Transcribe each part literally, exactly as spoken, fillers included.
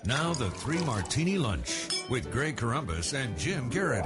Now the Three Martini Lunch with Greg Corombos and Jim Garrity.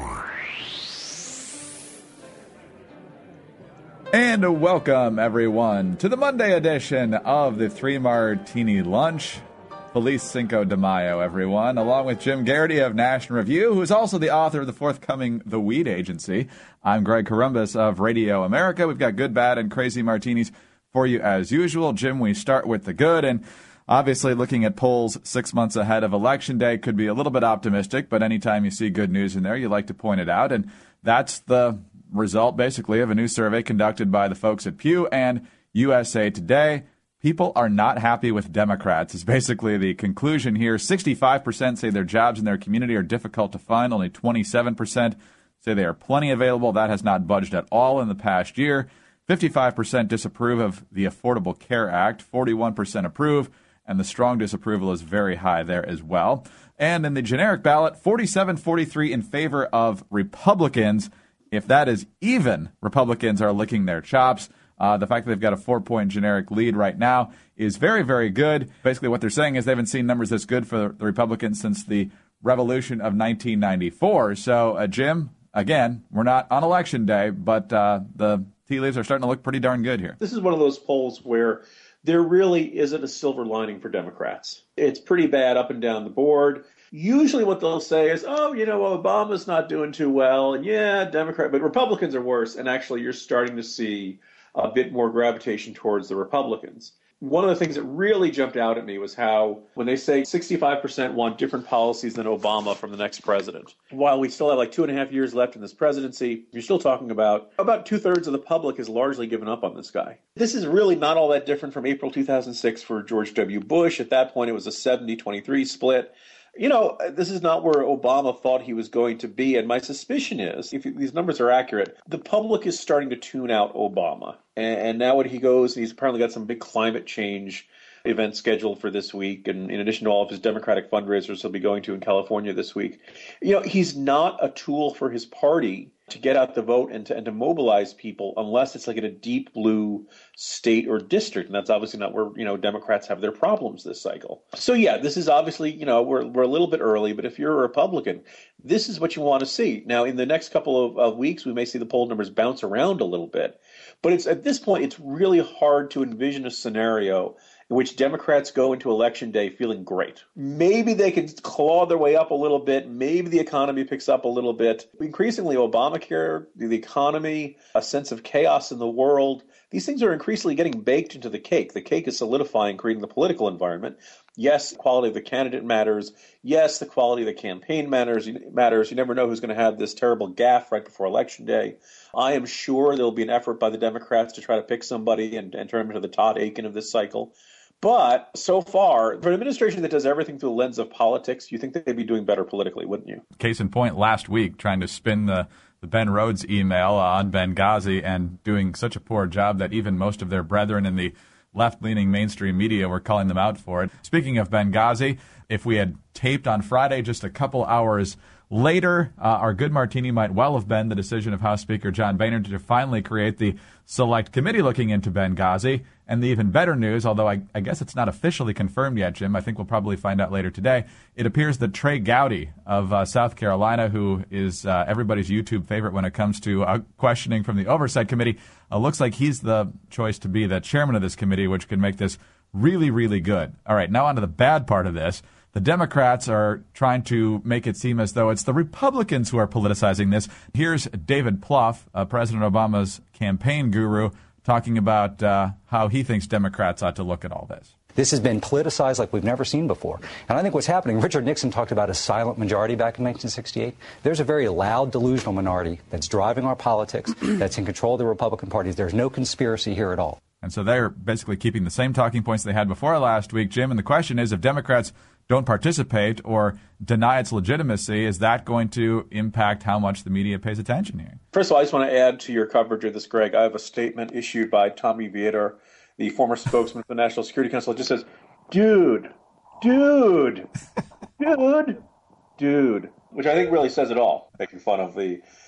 And welcome, everyone, to the Monday edition of the Three Martini Lunch. Feliz Cinco de Mayo, everyone, along with Jim Garrity of National Review, who is also the author of the forthcoming The Weed Agency. I'm Greg Corombos of Radio America. We've got good, bad, and crazy martinis for you as usual. Jim, we start with the good, and obviously, looking at polls six months ahead of Election Day could be a little bit optimistic, but anytime you see good news in there, you like to point it out. And that's the result, basically, of a new survey conducted by the folks at Pew and U S A Today. People are not happy with Democrats is basically the conclusion here. sixty-five percent say their jobs in their community are difficult to find. Only twenty-seven percent say they are plenty available. That has not budged at all in the past year. fifty-five percent disapprove of the Affordable Care Act. forty-one percent approve. And the strong disapproval is very high there as well. And in the generic ballot, forty-seven forty-three in favor of Republicans. If that is even, Republicans are licking their chops. Uh, the fact that they've got a four-point generic lead right now is very, very good. Basically, what they're saying is they haven't seen numbers this good for the Republicans since the revolution of nineteen ninety-four. So, uh, Jim, again, we're not on Election Day, but uh, the tea leaves are starting to look pretty darn good here. This is one of those polls where there really isn't a silver lining for Democrats. It's pretty bad up and down the board. Usually what they'll say is, oh, you know, Obama's not doing too well, and yeah, Democrat, but Republicans are worse, and actually you're starting to see a bit more gravitation towards the Republicans. One of the things that really jumped out at me was how when they say sixty-five percent want different policies than Obama from the next president, while we still have like two and a half years left in this presidency, you're still talking about about two-thirds of the public has largely given up on this guy. This is really not all that different from April two thousand six for George W. Bush. At that point, it was a seventy twenty-three split. You know, this is not where Obama thought he was going to be. And my suspicion is, if these numbers are accurate, the public is starting to tune out Obama. And, and now when he goes, and he's apparently got some big climate change event scheduled for this week. And in addition to all of his Democratic fundraisers he'll be going to in California this week, you know, he's not a tool for his party to get out the vote and to, and to mobilize people unless it's like in a deep blue state or district. And that's obviously not where, you know, Democrats have their problems this cycle. So, yeah, this is obviously, you know, we're we're a little bit early, but if you're a Republican, this is what you want to see. Now, in the next couple of, of weeks, we may see the poll numbers bounce around a little bit. But it's at this point, it's really hard to envision a scenario in which Democrats go into Election Day feeling great. Maybe they can claw their way up a little bit. Maybe the economy picks up a little bit. Increasingly, Obamacare, the economy, a sense of chaos in the world, these things are increasingly getting baked into the cake. The cake is solidifying, creating the political environment. Yes, the quality of the candidate matters. Yes, the quality of the campaign matters. matters. You never know who's going to have this terrible gaffe right before Election Day. I am sure there will be an effort by the Democrats to try to pick somebody and, and turn him into the Todd Akin of this cycle. But so far, for an administration that does everything through the lens of politics, you think that they'd be doing better politically, wouldn't you? Case in point, last week, trying to spin the, the Ben Rhodes email on Benghazi and doing such a poor job that even most of their brethren in the left-leaning mainstream media were calling them out for it. Speaking of Benghazi, if we had taped on Friday just a couple hours later, uh, our good martini might well have been the decision of House Speaker John Boehner to finally create the select committee looking into Benghazi. And the even better news, although I, I guess it's not officially confirmed yet, Jim, I think we'll probably find out later today, it appears that Trey Gowdy of uh, South Carolina, who is uh, everybody's YouTube favorite when it comes to uh, questioning from the Oversight Committee, uh, looks like he's the choice to be the chairman of this committee, which could make this really, really good. All right, now on to the bad part of this. The Democrats are trying to make it seem as though it's the Republicans who are politicizing this. Here's David Plouffe, uh, President Obama's campaign guru, talking about uh, how he thinks Democrats ought to look at all this. This has been politicized like we've never seen before. And I think what's happening, Richard Nixon talked about a silent majority back in nineteen sixty-eight. There's a very loud, delusional minority that's driving our politics, that's in control of the Republican Party. There's no conspiracy here at all. And so they're basically keeping the same talking points they had before last week, Jim. And the question is, if Democrats don't participate or deny its legitimacy, is that going to impact how much the media pays attention here? First of all, I just want to add to your coverage of this, Greg. I have a statement issued by Tommy Vietor, the former spokesman for the National Security Council. It just says, dude, dude, dude, dude, which I think really says it all, making fun of the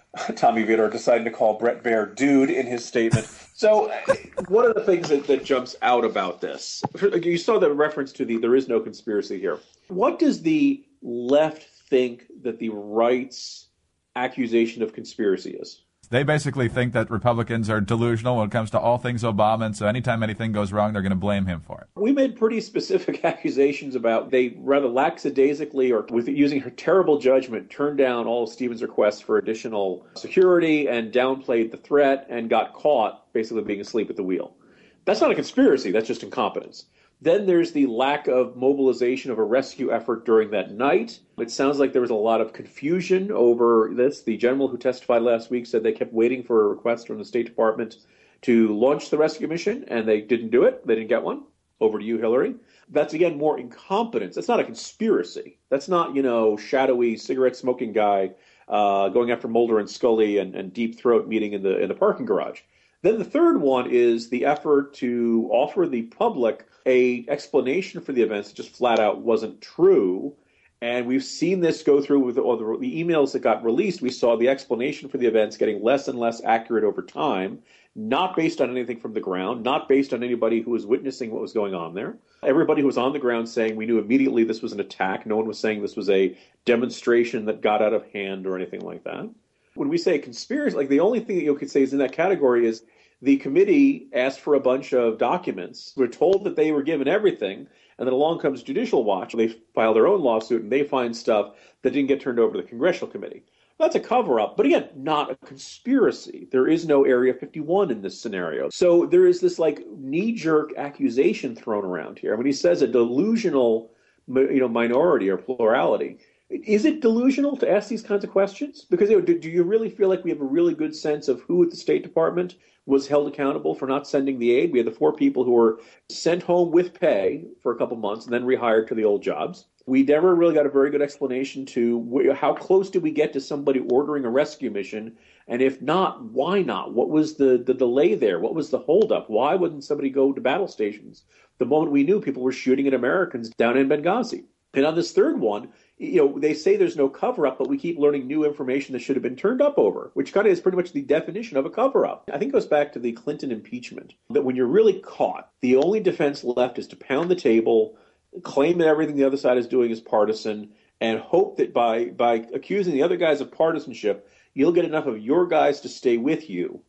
Tommy Vietor deciding to call Brett Baer dude in his statement. So one of the things that, that jumps out about this, you saw the reference to the there is no conspiracy here. What does the left think that the right's accusation of conspiracy is? They basically think that Republicans are delusional when it comes to all things Obama, and so anytime anything goes wrong, they're going to blame him for it. We made pretty specific accusations about they rather lackadaisically or with using her terrible judgment turned down all of Stevens' requests for additional security and downplayed the threat and got caught basically being asleep at the wheel. That's not a conspiracy. That's just incompetence. Then there's the lack of mobilization of a rescue effort during that night. It sounds like there was a lot of confusion over this. The general who testified last week said they kept waiting for a request from the State Department to launch the rescue mission, and they didn't do it. They didn't get one. Over to you, Hillary. That's, again, more incompetence. That's not a conspiracy. That's not, you know, shadowy cigarette-smoking guy uh, going after Mulder and Scully and, and Deep Throat meeting in the in the parking garage. Then the third one is the effort to offer the public a explanation for the events that just flat out wasn't true. And we've seen this go through with all the, the emails that got released. We saw the explanation for the events getting less and less accurate over time, not based on anything from the ground, not based on anybody who was witnessing what was going on there. Everybody who was on the ground saying we knew immediately this was an attack. No one was saying this was a demonstration that got out of hand or anything like that. When we say conspiracy, like the only thing that you could say is in that category is the committee asked for a bunch of documents. We're told that they were given everything, and then along comes Judicial Watch. They file their own lawsuit, and they find stuff that didn't get turned over to the Congressional Committee. That's a cover-up, but again, not a conspiracy. There is no Area fifty-one in this scenario. So there is this like knee-jerk accusation thrown around here. When he says a delusional, you know, minority or plurality, is it delusional to ask these kinds of questions? Because you know, do, do you really feel like we have a really good sense of who at the State Department was held accountable for not sending the aid? We had the four people who were sent home with pay for a couple months and then rehired to the old jobs. We never really got a very good explanation to how close did we get to somebody ordering a rescue mission? And if not, why not? What was the, the delay there? What was the holdup? Why wouldn't somebody go to battle stations the moment we knew people were shooting at Americans down in Benghazi? And on this third one, you know, they say there's no cover-up, but we keep learning new information that should have been turned up over, which kind of is pretty much the definition of a cover-up. I think it goes back to the Clinton impeachment, that when you're really caught, the only defense left is to pound the table, claim that everything the other side is doing is partisan, and hope that by, by accusing the other guys of partisanship, you'll get enough of your guys to stay with you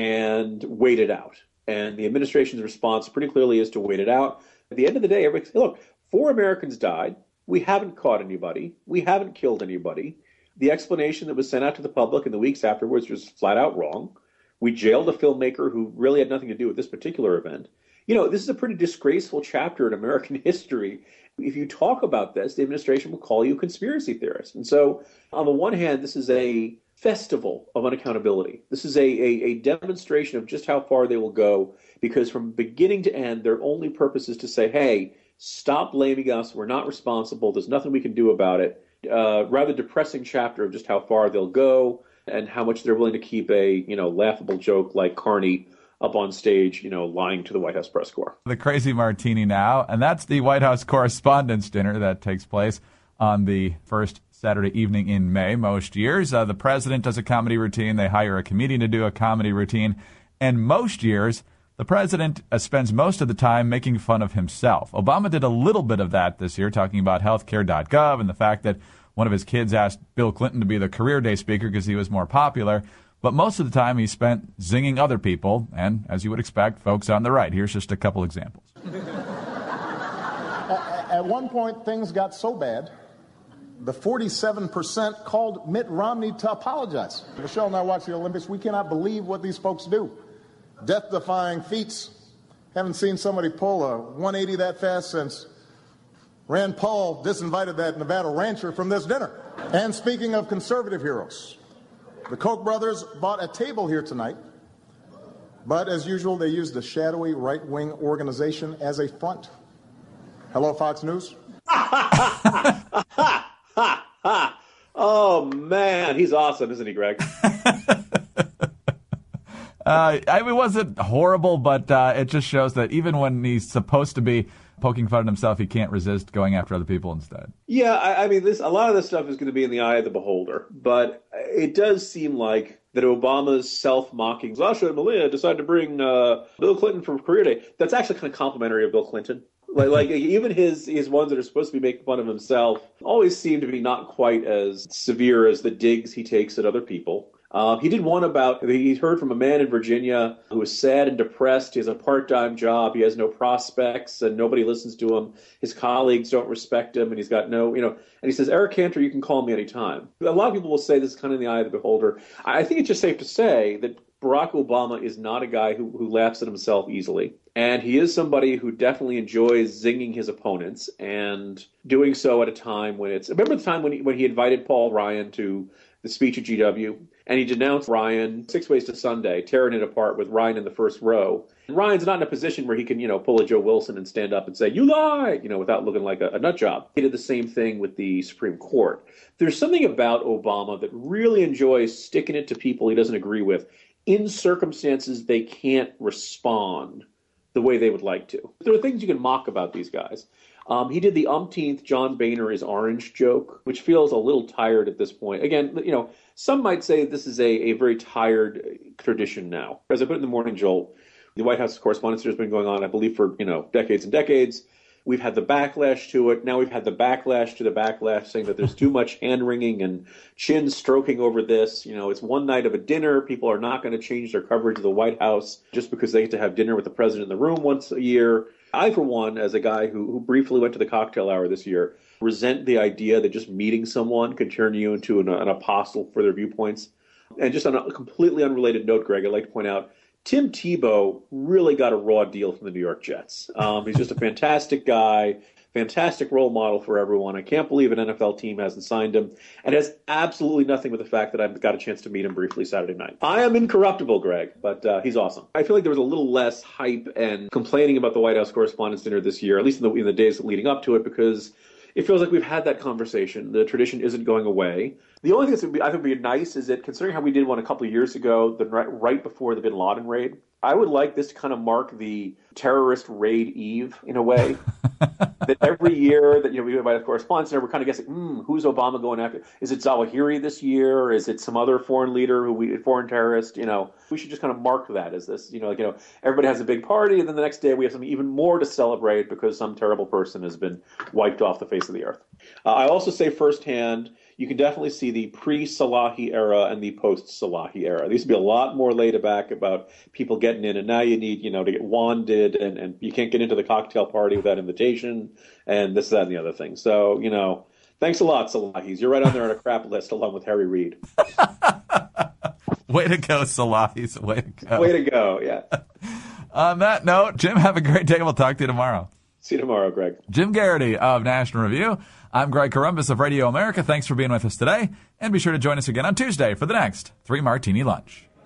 and wait it out. And the administration's response pretty clearly is to wait it out. At the end of the day, everybody says, look, four Americans died. We haven't caught anybody. We haven't killed anybody. The explanation that was sent out to the public in the weeks afterwards was flat out wrong. We jailed a filmmaker who really had nothing to do with this particular event. You know, this is a pretty disgraceful chapter in American history. If you talk about this, the administration will call you a conspiracy theorist. And so, on the one hand, this is a festival of unaccountability. This is a, a, a demonstration of just how far they will go, because from beginning to end, their only purpose is to say, hey, stop blaming us. We're not responsible. There's nothing we can do about it. Uh, rather depressing chapter of just how far they'll go and how much they're willing to keep a, you know, laughable joke like Carney up on stage, you know, lying to the White House press corps. The Crazy Martini now, and that's the White House Correspondents' Dinner that takes place on the first Saturday evening in May most years. Uh, the president does a comedy routine. They hire a comedian to do a comedy routine. And most years, the president uh, spends most of the time making fun of himself. Obama did a little bit of that this year, talking about healthcare dot gov and the fact that one of his kids asked Bill Clinton to be the career day speaker because he was more popular. But most of the time he spent zinging other people and, as you would expect, folks on the right. Here's just a couple examples. At one point, things got so bad, the forty-seven percent called Mitt Romney to apologize. Michelle and I watch the Olympics. We cannot believe what these folks do. Death-defying feats. Haven't seen somebody pull a one eighty that fast since Rand Paul disinvited that Nevada rancher from this dinner. And speaking of conservative heroes, the Koch brothers bought a table here tonight, but as usual, they used the shadowy right-wing organization as a front. Hello, Fox News. Oh, man, he's awesome, isn't he, Greg? Uh, I mean, it wasn't horrible, but uh, it just shows that even when he's supposed to be poking fun at himself, he can't resist going after other people instead. Yeah, I, I mean, this a lot of this stuff is going to be in the eye of the beholder, but it does seem like that Obama's self-mocking, Sasha and Malia decided to bring uh, Bill Clinton for Career Day. That's actually kind of complimentary of Bill Clinton. Like, like even his his ones that are supposed to be making fun of himself always seem to be not quite as severe as the digs he takes at other people. Uh, he did one about, he heard from a man in Virginia who is sad and depressed. He has a part-time job. He has no prospects and nobody listens to him. His colleagues don't respect him and he's got no, you know, and he says, Eric Cantor, you can call me anytime. A lot of people will say this is kind of in the eye of the beholder. I think it's just safe to say that Barack Obama is not a guy who, who laughs at himself easily. And he is somebody who definitely enjoys zinging his opponents and doing so at a time when it's, remember the time when he, when he invited Paul Ryan to the speech at G W? And he denounced Ryan, Six Ways to Sunday, tearing it apart with Ryan in the first row. And Ryan's not in a position where he can, you know, pull a Joe Wilson and stand up and say, you lie, you know, without looking like a, a nut job. He did the same thing with the Supreme Court. There's something about Obama that really enjoys sticking it to people he doesn't agree with in circumstances they can't respond the way they would like to. There are things you can mock about these guys. Um, he did the umpteenth John Boehner is orange joke, which feels a little tired at this point. Again, you know, some might say this is a, a very tired tradition now. As I put in the Morning Jolt, the White House Correspondence Dinner has been going on, I believe, for, you know, decades and decades. We've had the backlash to it. Now we've had the backlash to the backlash, saying that there's too much hand-wringing and chin stroking over this. You know, it's one night of a dinner. People are not going to change their coverage of the White House just because they get to have dinner with the president in the room once a year. I, for one, as a guy who, who briefly went to the cocktail hour this year, resent the idea that just meeting someone could turn you into an, an apostle for their viewpoints. And just on a completely unrelated note, Greg, I'd like to point out, Tim Tebow really got a raw deal from the New York Jets. Um, he's just a fantastic guy, fantastic role model for everyone. I can't believe an N F L team hasn't signed him. And it has absolutely nothing with the fact that I've got a chance to meet him briefly Saturday night. I am incorruptible, Greg, but uh, he's awesome. I feel like there was a little less hype and complaining about the White House Correspondents' Dinner this year, at least in the, in the days leading up to it, because it feels like we've had that conversation. The tradition isn't going away. The only thing that's be, I think would be nice is that, considering how we did one a couple of years ago, the right, right before the Bin Laden raid, I would like this to kind of mark the terrorist raid eve in a way. That every year that, you know, we invite a correspondent, we're kind of guessing, hmm, who's Obama going after? Is it Zawahiri this year? Or is it some other foreign leader, who we foreign terrorist? You know, we should just kind of mark that as this. You know, like, you know, everybody has a big party, and then the next day we have something even more to celebrate because some terrible person has been wiped off the face of the earth. Uh, I also say firsthand, you can definitely see the pre-Salahi era and the post-Salahi era. There used to be a lot more laid back about people getting in, and now you need, you know, to get wanded, and, and you can't get into the cocktail party without invitation, and this, that, and the other thing. So, you know, thanks a lot, Salahis. You're right on there on a crap list along with Harry Reid. Way to go, Salahis. Way to go. Way to go, yeah. On that note, Jim, have a great day. We'll talk to you tomorrow. See you tomorrow, Greg. Jim Garrity of National Review. I'm Greg Corombos of Radio America. Thanks for being with us today. And be sure to join us again on Tuesday for the next Three Martini Lunch.